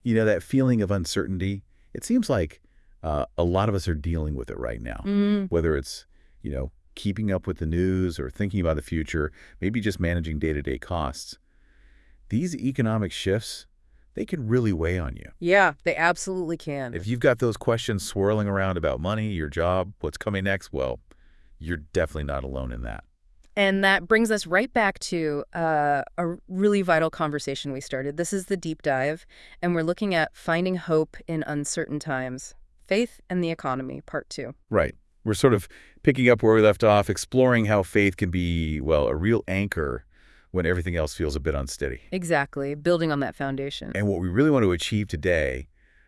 That feeling of uncertainty, it seems like a lot of us are dealing with it right now, whether it's, keeping up with the news or thinking about the future, maybe just managing day-to-day costs. These economic shifts, they can really weigh on you. Yeah, they absolutely can. If you've got those questions swirling around about money, your job, what's coming next, well, you're definitely not alone in that. And that brings us right back to a really vital conversation we started. This is the deep dive, and we're looking at finding hope in uncertain times. Faith and the economy, part 2. Right. We're sort of picking up where we left off, exploring how faith can be, well, a real anchor when everything else feels a bit unsteady. Exactly, building on that foundation. And what we really want to achieve today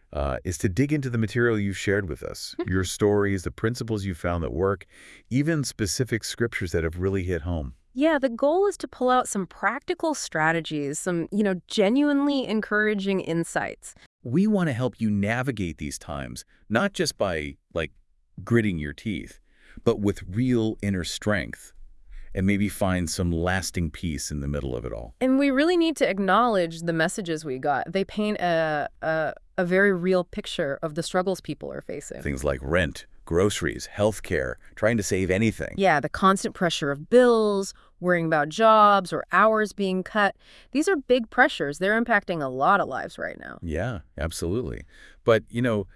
is to dig into the material you've shared with us, your stories, the principles you found that work, even specific scriptures that have really hit home. Yeah, the goal is to pull out some practical strategies, some, genuinely encouraging insights. We want to help you navigate these times, not just by, gritting your teeth, but with real inner strength, and maybe find some lasting peace in the middle of it all. And we really need to acknowledge the messages we got. They paint a very real picture of the struggles people are facing. Things like rent, groceries, healthcare, trying to save anything. Yeah, the constant pressure of bills, worrying about jobs or hours being cut. These are big pressures. They're impacting a lot of lives right now. Yeah, absolutely. But,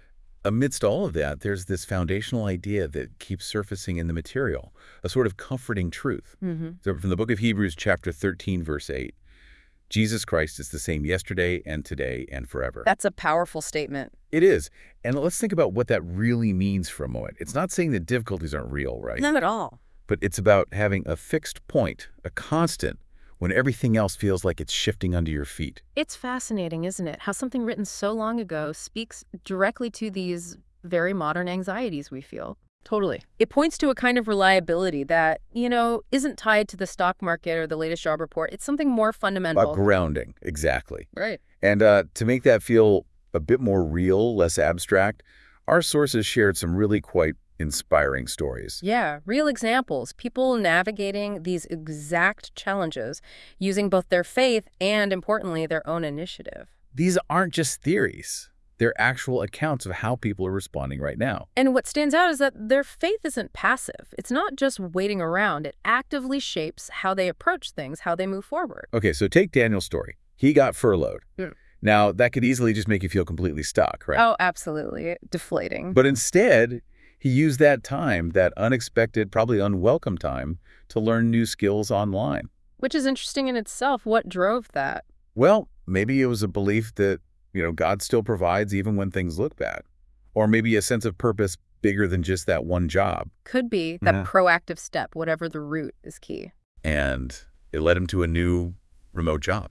amidst all of that, there's this foundational idea that keeps surfacing in the material, a sort of comforting truth. So from the book of Hebrews, chapter 13, verse 8, Jesus Christ is the same yesterday and today and forever. That's a powerful statement. It is. And let's think about what that really means for a moment. It's not saying that difficulties aren't real, right? Not at all. But it's about having a fixed point, a constant, when everything else feels like it's shifting under your feet. It's fascinating, isn't it? How something written so long ago speaks directly to these very modern anxieties we feel. Totally. It points to a kind of reliability that, isn't tied to the stock market or the latest job report. It's something more fundamental. About grounding, exactly. Right. And to make that feel a bit more real, less abstract, our sources shared some really quite inspiring stories. Yeah, real examples. People navigating these exact challenges using both their faith and, importantly, their own initiative. These aren't just theories. They're actual accounts of how people are responding right now. And what stands out is that their faith isn't passive. It's not just waiting around. It actively shapes how they approach things, how they move forward. Okay, so take Daniel's story. He got furloughed. Yeah. Now, that could easily just make you feel completely stuck, right? Oh, absolutely. Deflating. But instead, he used that time, that unexpected, probably unwelcome time, to learn new skills online. Which is interesting in itself. What drove that? Well, maybe it was a belief that, God still provides even when things look bad. Or maybe a sense of purpose bigger than just that one job. Could be that proactive step, whatever the root, is key. And it led him to a new remote job.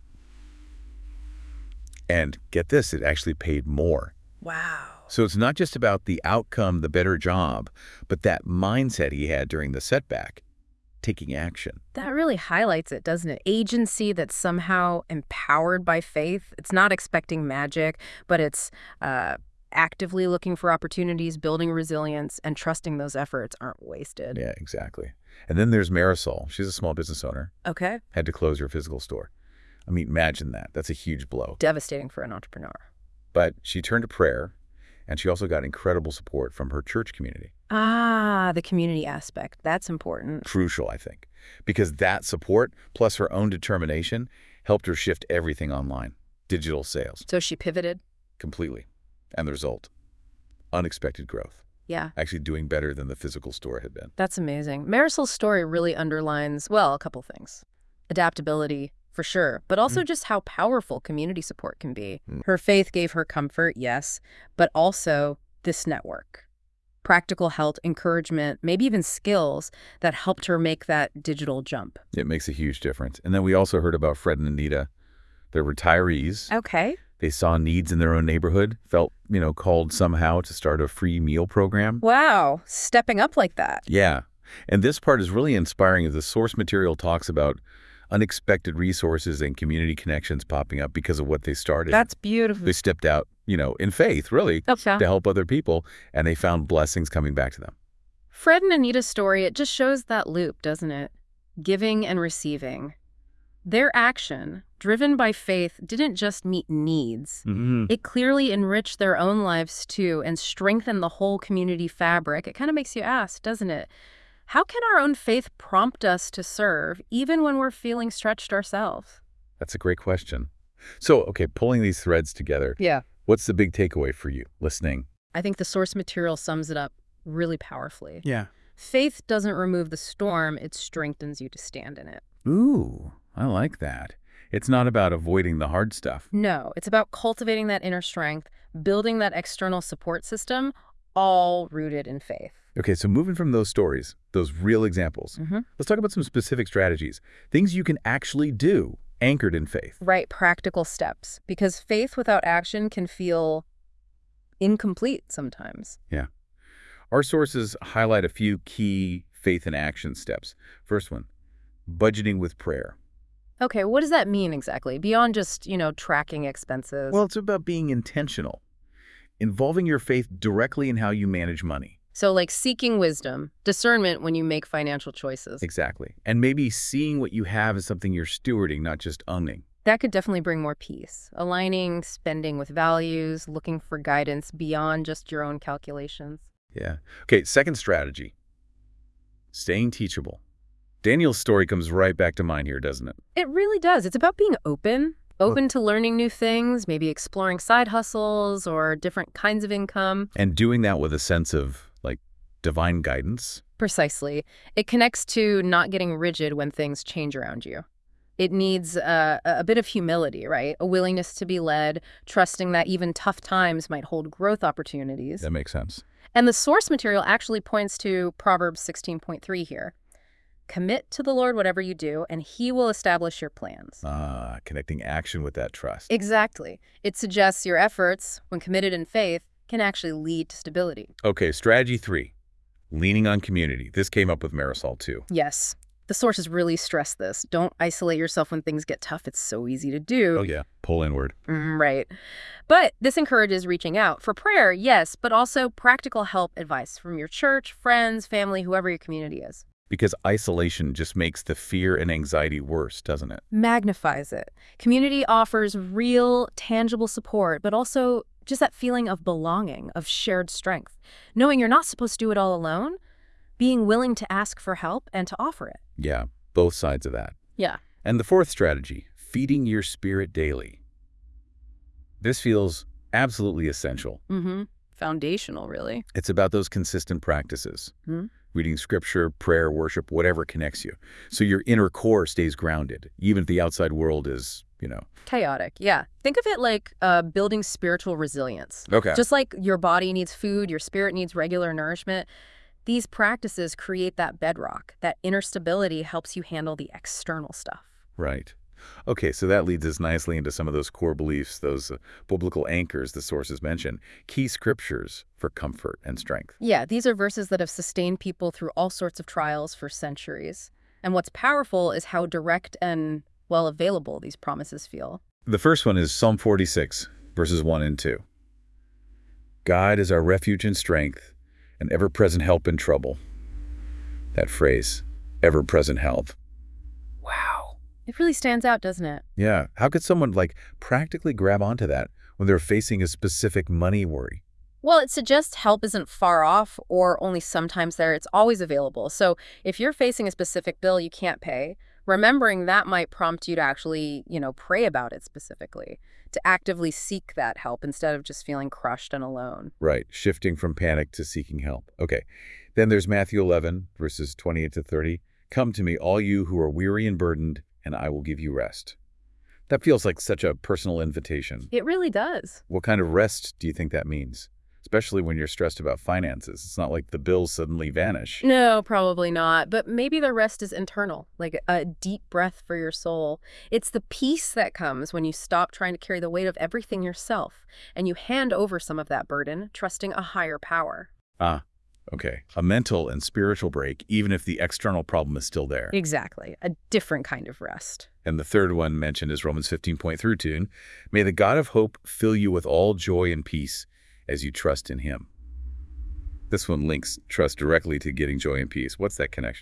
And get this, it actually paid more. Wow. So it's not just about the outcome, the better job, but that mindset he had during the setback, taking action. That really highlights it, doesn't it? Agency that's somehow empowered by faith. It's not expecting magic, but it's actively looking for opportunities, building resilience, and trusting those efforts aren't wasted. Yeah, exactly. And then there's Marisol. She's a small business owner. Okay. Had to close her physical store. I mean, imagine that. That's a huge blow. Devastating for an entrepreneur. But she turned to prayer, and she also got incredible support from her church community. Ah, the community aspect. That's important. Crucial, I think, because that support, plus her own determination, helped her shift everything online. Digital sales. So she pivoted? Completely. And the result? Unexpected growth. Yeah. Actually doing better than the physical store had been. That's amazing. Marisol's story really underlines, well, a couple things. Adaptability, for sure, but also just how powerful community support can be. Her faith gave her comfort, yes, but also this network. Practical help, encouragement, maybe even skills that helped her make that digital jump. It makes a huge difference. And then we also heard about Fred and Anita. They're retirees. Okay. They saw needs in their own neighborhood, felt, called somehow to start a free meal program. Wow, stepping up like that. Yeah. And this part is really inspiring as the source material talks about unexpected resources and community connections popping up because of what they started. That's beautiful. They stepped out, in faith, really, to help other people, and they found blessings coming back to them. Fred and Anita's story, it just shows that loop, doesn't it? Giving and receiving. Their action, driven by faith, didn't just meet needs. It clearly enriched their own lives too and strengthened the whole community fabric. It kind of makes you ask, doesn't it? How can our own faith prompt us to serve even when we're feeling stretched ourselves? That's a great question. So, okay, pulling these threads together, Yeah. what's the big takeaway for you listening? I think the source material sums it up really powerfully. Yeah. Faith doesn't remove the storm, it strengthens you to stand in it. Ooh, I like that. It's not about avoiding the hard stuff. No, it's about cultivating that inner strength, building that external support system, all rooted in faith. Okay, so moving from those stories, those real examples, let's talk about some specific strategies, things you can actually do anchored in faith. Right, practical steps. Because faith without action can feel incomplete sometimes. Yeah. Our sources highlight a few key faith and action steps. First one, budgeting with prayer. Okay, what does that mean exactly? Beyond just, tracking expenses. Well, it's about being intentional, involving your faith directly in how you manage money. So like seeking wisdom, discernment when you make financial choices. Exactly. And maybe seeing what you have as something you're stewarding, not just owning. That could definitely bring more peace. Aligning spending with values, looking for guidance beyond just your own calculations. Yeah. Okay, second strategy, staying teachable. Daniel's story comes right back to mind here, doesn't it? It really does. It's about being open to learning new things, maybe exploring side hustles or different kinds of income. And doing that with a sense of, divine guidance. Precisely. It connects to not getting rigid when things change around you. It needs a bit of humility, right? A willingness to be led, trusting that even tough times might hold growth opportunities. That makes sense. And the source material actually points to Proverbs 16.3 here. Commit to the Lord whatever you do, and he will establish your plans. Connecting action with that trust. Exactly. It suggests your efforts, when committed in faith, can actually lead to stability. Okay, strategy 3, leaning on community. This came up with Marisol too. Yes. The sources really stress this. Don't isolate yourself when things get tough. It's so easy to do. Oh yeah, pull inward. Right. But this encourages reaching out for prayer, yes, but also practical help advice from your church, friends, family, whoever your community is. Because isolation just makes the fear and anxiety worse, doesn't it? Magnifies it. Community offers real, tangible support, but also just that feeling of belonging, of shared strength. Knowing you're not supposed to do it all alone, being willing to ask for help and to offer it. Yeah, both sides of that. Yeah. And the fourth strategy, feeding your spirit daily. This feels absolutely essential. Foundational, really. It's about those consistent practices. Reading scripture, prayer, worship, whatever connects you. So your inner core stays grounded, even if the outside world is, Chaotic, yeah. Think of it like building spiritual resilience. Okay. Just like your body needs food, your spirit needs regular nourishment. These practices create that bedrock. That inner stability helps you handle the external stuff. Right. Okay, so that leads us nicely into some of those core beliefs, those biblical anchors the sources mention, key scriptures for comfort and strength. Yeah, these are verses that have sustained people through all sorts of trials for centuries. And what's powerful is how direct and, available these promises feel. The first one is Psalm 46, verses 1 and 2. God is our refuge and strength, an ever-present help in trouble. That phrase, ever-present help. Wow. It really stands out, doesn't it? Yeah. How could someone, practically grab onto that when they're facing a specific money worry? Well, it suggests help isn't far off or only sometimes there. It's always available. So if you're facing a specific bill you can't pay, remembering that might prompt you to actually, pray about it specifically, to actively seek that help instead of just feeling crushed and alone. Right. Shifting from panic to seeking help. Okay. Then there's Matthew 11, verses 28 to 30. Come to me, all you who are weary and burdened, and I will give you rest. That feels like such a personal invitation. It really does. What kind of rest do you think that means? Especially when you're stressed about finances. It's not like the bills suddenly vanish. No, probably not. But maybe the rest is internal, like a deep breath for your soul. It's the peace that comes when you stop trying to carry the weight of everything yourself and you hand over some of that burden, trusting a higher power. Okay. A mental and spiritual break, even if the external problem is still there. Exactly. A different kind of rest. And the third one mentioned is Romans 15.13. May the God of hope fill you with all joy and peace as you trust in him. This one links trust directly to getting joy and peace. What's that connection?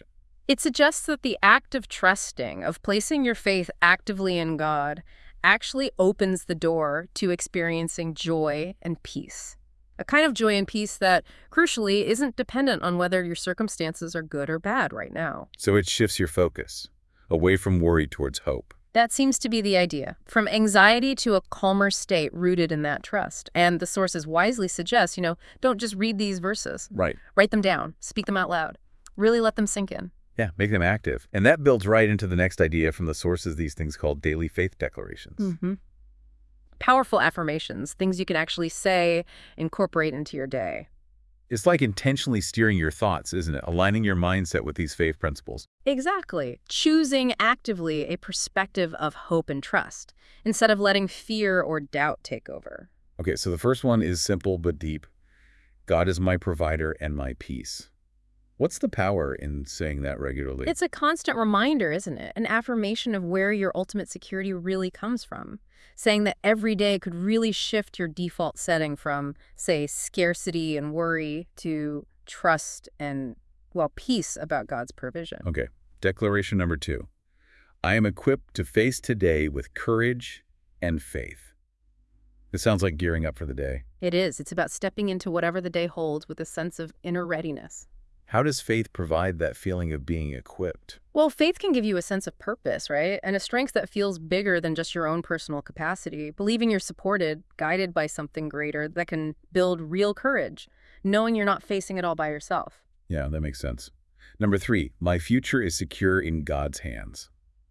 It suggests that the act of trusting, of placing your faith actively in God, actually opens the door to experiencing joy and peace. A kind of joy and peace that, crucially, isn't dependent on whether your circumstances are good or bad right now. So it shifts your focus away from worry towards hope. That seems to be the idea. From anxiety to a calmer state rooted in that trust. And the sources wisely suggest, don't just read these verses. Right. Write them down. Speak them out loud. Really let them sink in. Yeah, make them active. And that builds right into the next idea from the sources, these things called daily faith declarations. Mm-hmm. Powerful affirmations, things you can actually say, incorporate into your day. It's like intentionally steering your thoughts, isn't it? Aligning your mindset with these faith principles. Exactly. Choosing actively a perspective of hope and trust, instead of letting fear or doubt take over. Okay, so the first one is simple but deep. God is my provider and my peace. What's the power in saying that regularly? It's a constant reminder, isn't it? An affirmation of where your ultimate security really comes from. Saying that every day could really shift your default setting from, say, scarcity and worry to trust and, peace about God's provision. Okay, declaration number 2. I am equipped to face today with courage and faith. This sounds like gearing up for the day. It is. It's about stepping into whatever the day holds with a sense of inner readiness. How does faith provide that feeling of being equipped? Well, faith can give you a sense of purpose, right? And a strength that feels bigger than just your own personal capacity. Believing you're supported, guided by something greater that can build real courage, knowing you're not facing it all by yourself. Yeah, that makes sense. Number 3, my future is secure in God's hands.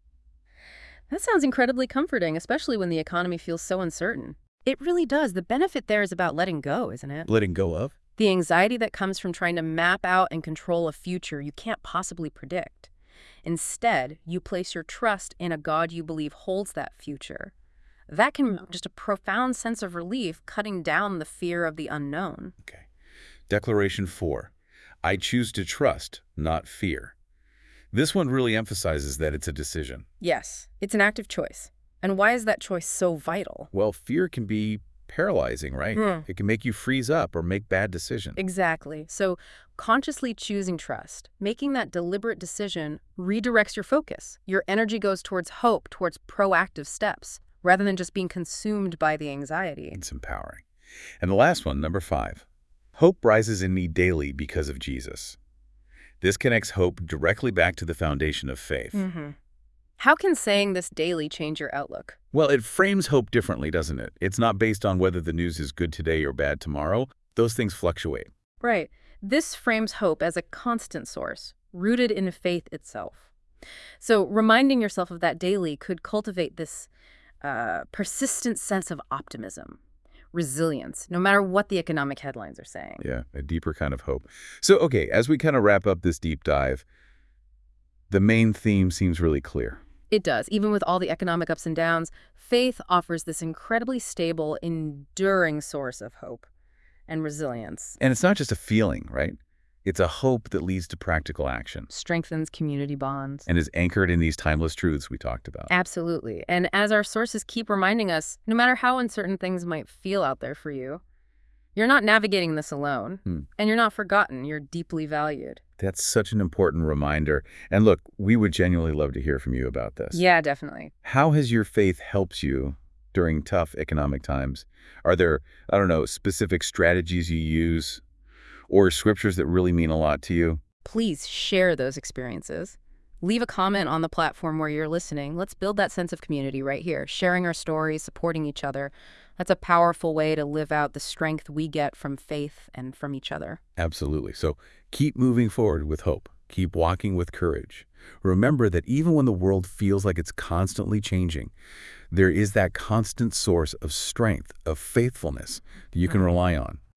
That sounds incredibly comforting, especially when the economy feels so uncertain. It really does. The benefit there is about letting go, isn't it? Letting go of? The anxiety that comes from trying to map out and control a future you can't possibly predict. Instead, you place your trust in a God you believe holds that future. That can just a profound sense of relief, cutting down the fear of the unknown. Okay. Declaration 4. I choose to trust, not fear. This one really emphasizes that it's a decision. Yes, it's an active choice. And why is that choice so vital? Well, fear can be paralyzing, right? It can make you freeze up or make bad decisions. Exactly. So consciously choosing trust, making that deliberate decision redirects your focus. Your energy goes towards hope, towards proactive steps, rather than just being consumed by the anxiety. It's empowering. And the last one, number 5. Hope rises in me daily because of Jesus. This connects hope directly back to the foundation of faith. How can saying this daily change your outlook? Well, it frames hope differently, doesn't it? It's not based on whether the news is good today or bad tomorrow. Those things fluctuate. Right. This frames hope as a constant source, rooted in faith itself. So reminding yourself of that daily could cultivate this persistent sense of optimism, resilience, no matter what the economic headlines are saying. Yeah, a deeper kind of hope. So, okay, as we kind of wrap up this deep dive, the main theme seems really clear. It does. Even with all the economic ups and downs, faith offers this incredibly stable, enduring source of hope and resilience. And it's not just a feeling, right? It's a hope that leads to practical action. Strengthens community bonds. And is anchored in these timeless truths we talked about. Absolutely. And as our sources keep reminding us, no matter how uncertain things might feel out there for you, you're not navigating this alone. And you're not forgotten. You're deeply valued. That's such an important reminder. And look, we would genuinely love to hear from you about this. Yeah, definitely. How has your faith helped you during tough economic times? Are there, specific strategies you use or scriptures that really mean a lot to you? Please share those experiences. Leave a comment on the platform where you're listening. Let's build that sense of community right here, sharing our stories, supporting each other. That's a powerful way to live out the strength we get from faith and from each other. Absolutely. So keep moving forward with hope. Keep walking with courage. Remember that even when the world feels like it's constantly changing, there is that constant source of strength, of faithfulness that you can rely on.